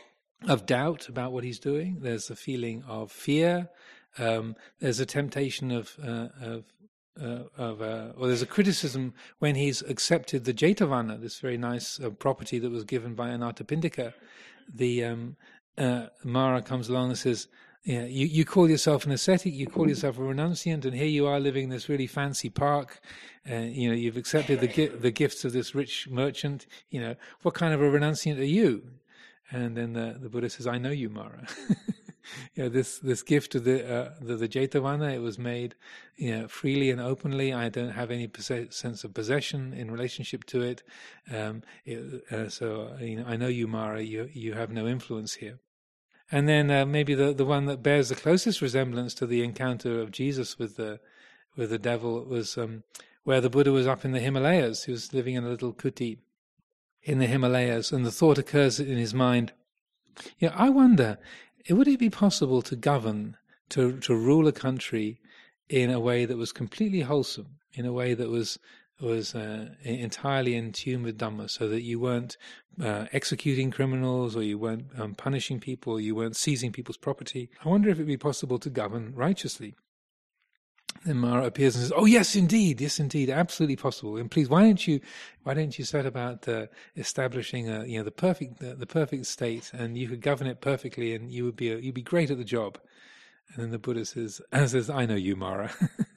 A: of doubt about what he's doing. There's a feeling of fear. Um, there's a temptation of uh, of uh, of uh, or there's a criticism when he's accepted the Jetavana, this very nice uh, property that was given by Anathapindika. The um, uh, Mara comes along and says, yeah, you, you call yourself an ascetic, you call yourself a renunciant, and here you are living in this really fancy park. Uh, you know, you've accepted the gi- the gifts of this rich merchant. You know, what kind of a renunciant are you? And then the, the Buddha says, I know you, Mara. you know, this this gift of the, uh, the the Jetavana, it was made, you know, freely and openly. I don't have any possess- sense of possession in relationship to it. Um, it uh, so, you know, I know you, Mara. You you have no influence here. And then uh, maybe the, the one that bears the closest resemblance to the encounter of Jesus with the with the devil was um, where the Buddha was up in the Himalayas. He was living in a little kuti in the Himalayas, and the thought occurs in his mind, you know, I wonder, would it be possible to govern, to to rule a country in a way that was completely wholesome, in a way that was was uh, entirely in tune with Dhamma, so that you weren't uh, executing criminals, or you weren't um, punishing people, or you weren't seizing people's property. I wonder if it would be possible to govern righteously. Then Mara appears and says, "Oh yes, indeed, yes, indeed, absolutely possible. And please, why don't you, why don't you set about uh, establishing a, you know, the perfect, the, the perfect state, and you could govern it perfectly, and you would be, a, you'd be great at the job." And then the Buddha says, "says I know you, Mara."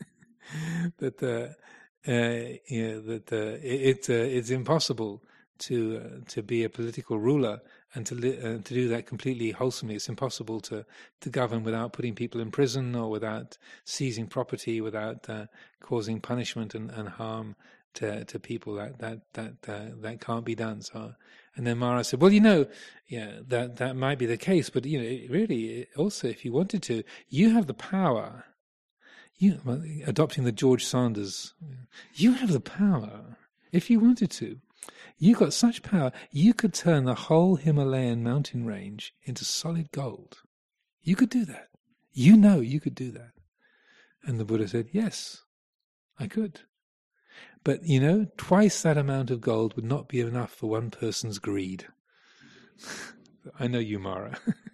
A: that. Uh, Uh, you know, that uh, it, it uh, it's impossible to uh, to be a political ruler and to li- uh, to do that completely wholesomely. It's impossible to, to govern without putting people in prison, or without seizing property, without uh, causing punishment and, and harm to to people. That that that uh, that can't be done. So, and then Mara said, "Well, you know, yeah, that that might be the case, but you know, it really, it also, if you wanted to, you have the power." You, adopting the George Sanders, you have the power, if you wanted to. You got such power, you could turn the whole Himalayan mountain range into solid gold. You could do that. You know you could do that. And the Buddha said, yes, I could. But, you know, twice that amount of gold would not be enough for one person's greed. I know you, Mara.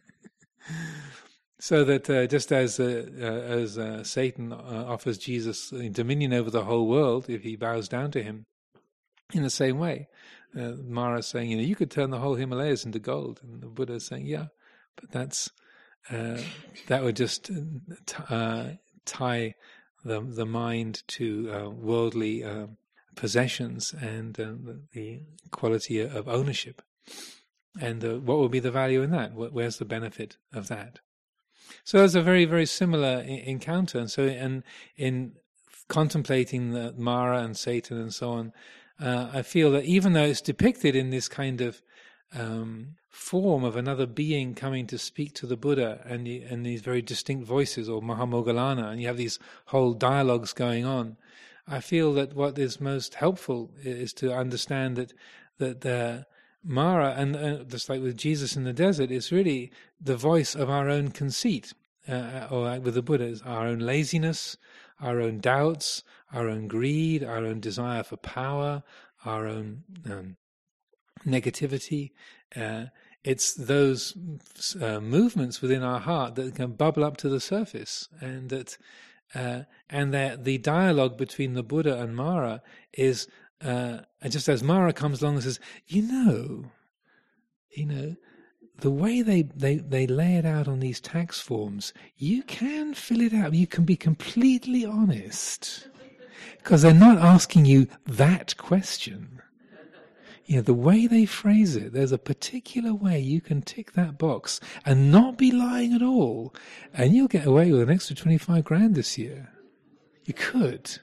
A: So that uh, just as uh, uh, as uh, Satan uh, offers Jesus dominion over the whole world if he bows down to him, in the same way, uh, Mara is saying, you know, you could turn the whole Himalayas into gold, and the Buddha is saying, yeah, but that's uh, that would just uh, tie the the mind to uh, worldly uh, possessions and uh, the quality of ownership, and uh, what would be the value in that? Where's the benefit of that? So it's a very, very similar I- encounter. And so in, in contemplating the Mara and Satan and so on, uh, I feel that even though it's depicted in this kind of um, form of another being coming to speak to the Buddha, and, the, and these very distinct voices, or Mahamoggallana, and you have these whole dialogues going on, I feel that what is most helpful is to understand that that the Mara, and uh, just like with Jesus in the desert, is really the voice of our own conceit, uh, or like with the Buddha, is our own laziness, our own doubts, our own greed, our own desire for power, our own um, negativity. Uh, it's those uh, movements within our heart that can bubble up to the surface, and that uh, and that the dialogue between the Buddha and Mara is. Uh, and just as Mara comes along and says, you know, you know, the way they, they, they lay it out on these tax forms, you can fill it out. You can be completely honest, because they're not asking you that question. You know, the way they phrase it, there's a particular way you can tick that box and not be lying at all, and you'll get away with an extra twenty-five grand this year. You could.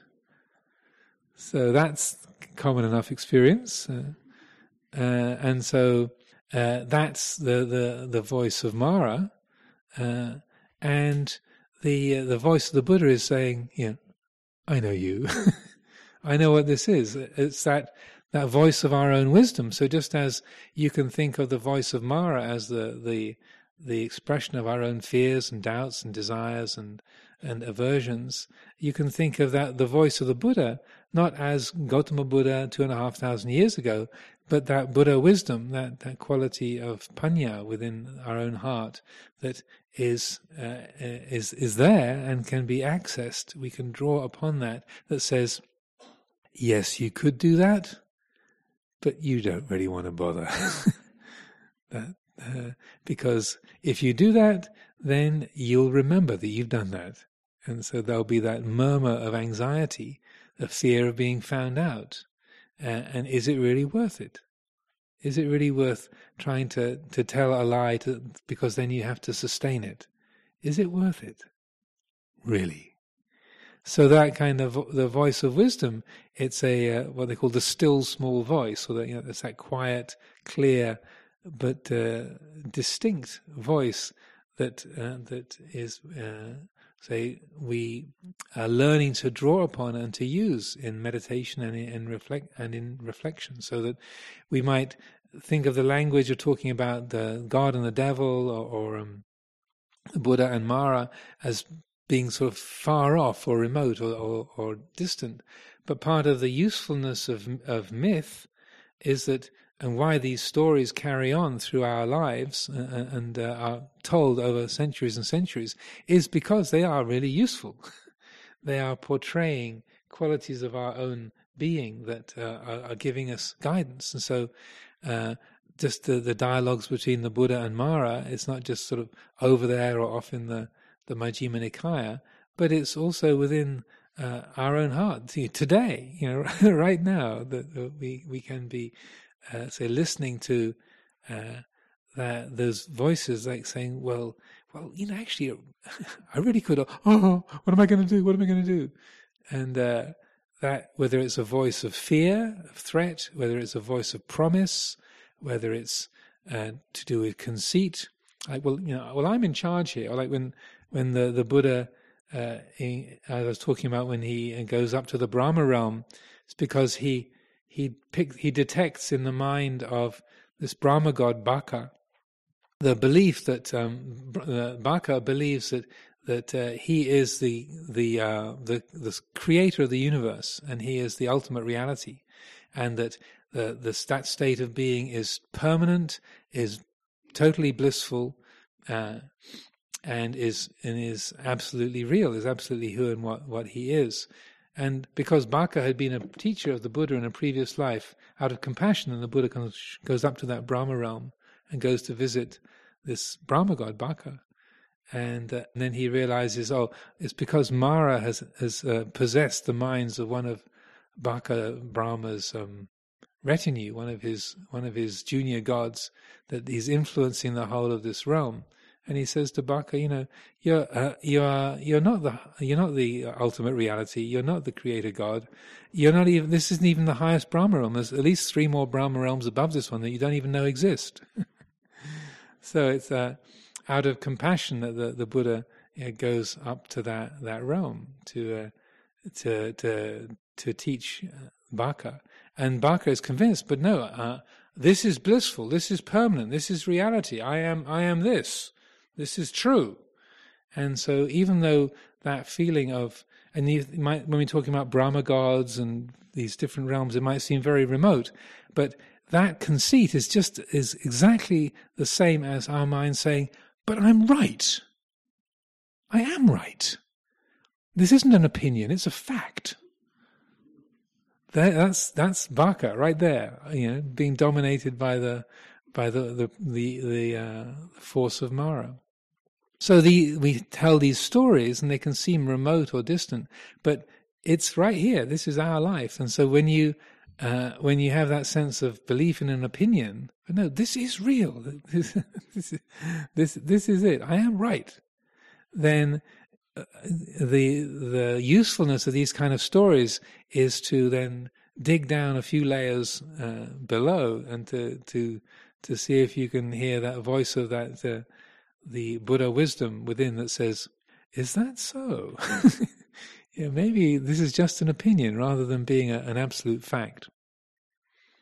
A: So that's common enough experience, uh, uh, and so uh, that's the, the, the voice of Mara, uh, and the uh, the voice of the Buddha is saying, you know, I know you, I know what this is. It's that that voice of our own wisdom. So just as you can think of the voice of Mara as the the the expression of our own fears and doubts and desires and and aversions, you can think of that the voice of the Buddha not as Gautama Buddha two and a half thousand years ago, but that Buddha wisdom, that, that quality of panya within our own heart that is uh, is is there and can be accessed. We can draw upon that, that says, yes, you could do that, but you don't really want to bother. that, uh, because if you do that, then you'll remember that you've done that. And so there'll be that murmur of anxiety, the fear of being found out. Uh, and is it really worth it? Is it really worth trying to, to tell a lie to, because then you have to sustain it? Is it worth it? Really? So that kind of, the voice of wisdom, it's a, uh, what they call the still small voice, or that, you know, it's that quiet, clear, but uh, distinct voice that uh, that is, uh, say, we are learning to draw upon and to use in meditation and in, in reflect and in reflection, so that we might think of the language of talking about the God and the devil, or, or um, the Buddha and Mara, as being sort of far off or remote or, or, or distant. But part of the usefulness of of myth is that, and why these stories carry on through our lives uh, and uh, are told over centuries and centuries, is because they are really useful. They are portraying qualities of our own being that uh, are, are giving us guidance. And so uh, just the, the dialogues between the Buddha and Mara, it's not just sort of over there or off in the, the Majjhima Nikaya, but it's also within uh, our own heart. Today, you know, right now, that, that we, we can be Uh, say listening to uh, that, those voices, like saying, well, well, you know, actually, I really could. Oh, what am I going to do? What am I going to do? And uh, that, whether it's a voice of fear, of threat, whether it's a voice of promise, whether it's uh, to do with conceit, like, well, you know, well, I'm in charge here. Or like when when the the Buddha, uh, he, I was talking about when he goes up to the Brahma realm, it's because he. He pick, he detects in the mind of this Brahma god Baka the belief that um, uh, Baka believes that that uh, he is the the, uh, the the creator of the universe, and he is the ultimate reality, and that the, the that state of being is permanent, is totally blissful, uh, and is and is absolutely real, is absolutely who and what, what he is. And because Baka had been a teacher of the Buddha in a previous life, out of compassion, and the Buddha comes, goes up to that Brahma realm and goes to visit this Brahma god, Baka. And, uh, and then he realizes, oh, it's because Mara has, has uh, possessed the minds of one of Baka Brahma's um, retinue, one of his one of his junior gods, that he's influencing the whole of this realm. And he says to Baka, you know, you're uh, you're you're not the you're not the ultimate reality. You're not the creator God. You're not even. This isn't even the highest Brahma realm. There's at least three more Brahma realms above this one that you don't even know exist. So it's uh, out of compassion that the the Buddha, you know, goes up to that that realm to uh, to to to teach Baka, and Baka is convinced. But no, uh, this is blissful. This is permanent. This is reality. I am. I am this. This is true. And so even though that feeling of, and you might, when we're talking about Brahma gods and these different realms, it might seem very remote, but that conceit is just, is exactly the same as our mind saying, but I'm right. I am right. This isn't an opinion, it's a fact. That, that's, that's Baka right there, you know, being dominated by the, by the, the, the, the uh, force of Mara. So the, we tell these stories and they can seem remote or distant, but it's right here. This is our life. And so when you uh, when you have that sense of belief in an opinion, but no, this is real. This, this, this, this is it. I am right. Then uh, the the usefulness of these kind of stories is to then dig down a few layers uh, below and to to to see if you can hear that voice of that. Uh, the Buddha wisdom within that says, is that so? Yeah, maybe this is just an opinion rather than being a, an absolute fact.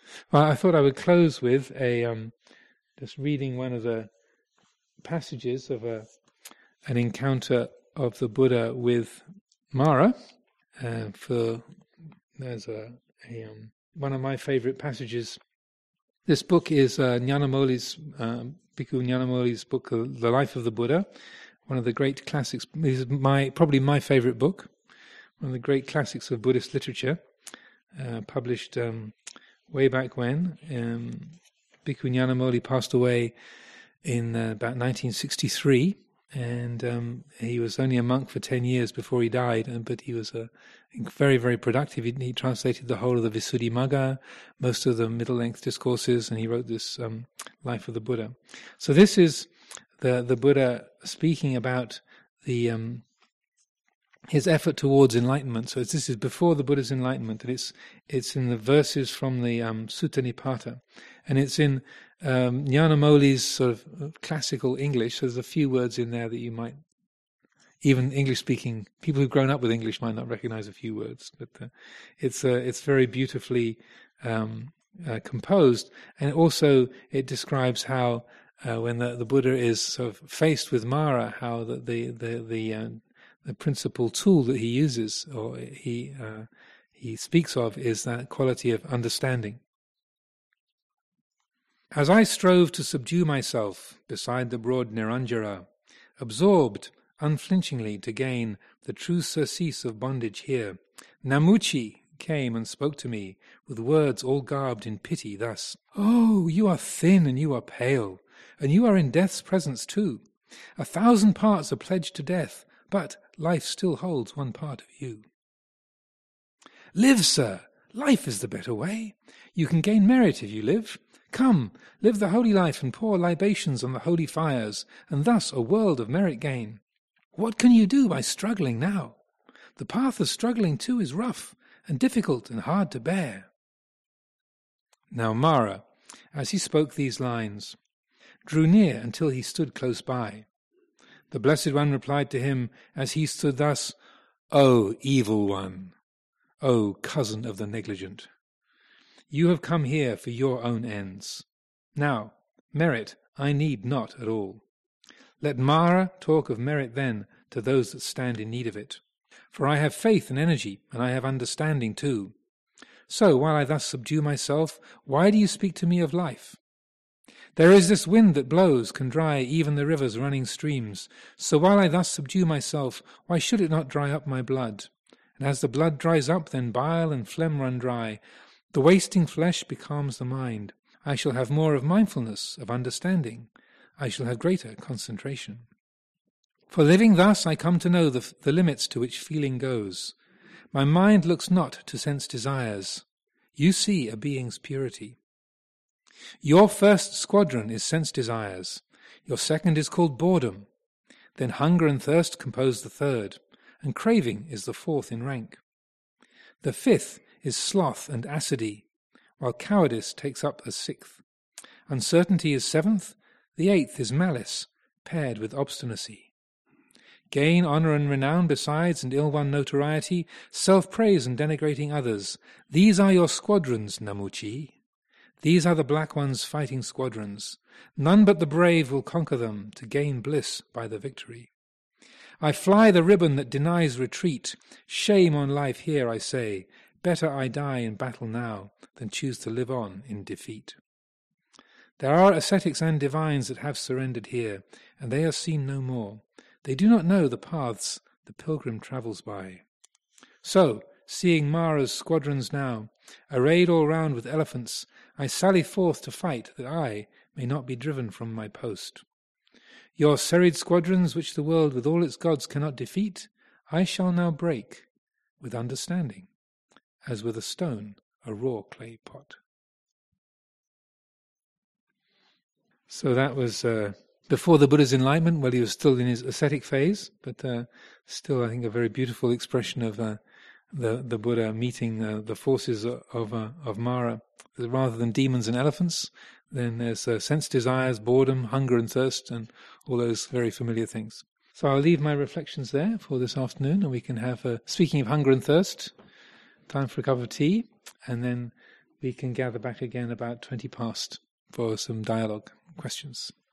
A: Well, I thought I would close with a um, just reading one of the passages of a an encounter of the Buddha with Mara. Uh, for there's a, a um, one of my favorite passages. This book is uh, Nyanamoli's um, Bhikkhu Nyanamoli's book, uh, The Life of the Buddha. One of the great classics. This is my probably my favorite book. One of the great classics of Buddhist literature, uh, published um, way back when. Um, Bhikkhu Nyanamoli passed away in uh, about nineteen sixty-three, and um, he was only a monk for ten years before he died, and, but he was uh, very, very productive. He, he translated the whole of the Visuddhimagga, most of the middle-length discourses, and he wrote this um, Life of the Buddha. So this is the, the Buddha speaking about the um, his effort towards enlightenment. So it's, this is before the Buddha's enlightenment, and it's it's in the verses from the um, Sutta Nipata, and it's in um, Nyanamoli's sort of classical English. So there's a few words in there that you might, even English-speaking people who've grown up with English might not recognize a few words, but uh, it's uh, it's very beautifully um, uh, composed, and also it describes how uh, when the, the Buddha is sort of faced with Mara, how the the the, the uh, The principal tool that he uses, or he uh, he speaks of, is that quality of understanding. As I strove to subdue myself beside the broad Niranjara, absorbed unflinchingly to gain the true surcease of bondage here, Namuchi came and spoke to me with words all garbed in pity thus: "Oh, you are thin and you are pale, and you are in death's presence too. A thousand parts are pledged to death, but life still holds one part of you. Live, sir! Life is the better way. You can gain merit if you live. Come, live the holy life and pour libations on the holy fires, and thus a world of merit gain. What can you do by struggling now? The path of struggling too is rough and difficult and hard to bear." Now Mara, as he spoke these lines, drew near until he stood close by. The Blessed One replied to him as he stood thus: "O evil one, O cousin of the negligent, you have come here for your own ends. Now, merit I need not at all. Let Mara talk of merit then to those that stand in need of it. For I have faith and energy, and I have understanding too. So, while I thus subdue myself, why do you speak to me of life? There is this wind that blows, can dry even the river's running streams. So while I thus subdue myself, why should it not dry up my blood? And as the blood dries up, then bile and phlegm run dry. The wasting flesh becomes the mind. I shall have more of mindfulness, of understanding. I shall have greater concentration. For living thus, I come to know the, the limits to which feeling goes. My mind looks not to sense desires. You see a being's purity. Your first squadron is sense desires. Your second is called boredom. Then hunger and thirst compose the third, and craving is the fourth in rank. The fifth is sloth and acidity, while cowardice takes up a sixth. Uncertainty is seventh. The eighth is malice, paired with obstinacy. Gain, honour and renown besides, and ill-won notoriety, self-praise and denigrating others. These are your squadrons, Namuchi. These are the Black One's fighting squadrons. None but the brave will conquer them to gain bliss by the victory. I fly the ribbon that denies retreat. Shame on life here, I say. Better I die in battle now than choose to live on in defeat. There are ascetics and divines that have surrendered here, and they are seen no more. They do not know the paths the pilgrim travels by. So, seeing Mara's squadrons now, arrayed all round with elephants, I sally forth to fight that I may not be driven from my post. Your serried squadrons, which the world with all its gods cannot defeat, I shall now break with understanding, as with a stone a raw clay pot. So that was uh, before the Buddha's enlightenment, while he was still in his ascetic phase, but uh, still, I think, a very beautiful expression of uh, the the Buddha meeting uh, the forces of uh, of Mara. Rather than demons and elephants, then there's uh, sense desires, boredom, hunger and thirst, and all those very familiar things. So I'll leave my reflections there for this afternoon, and we can have, uh, speaking of hunger and thirst, time for a cup of tea, and then we can gather back again about twenty past for some dialogue questions.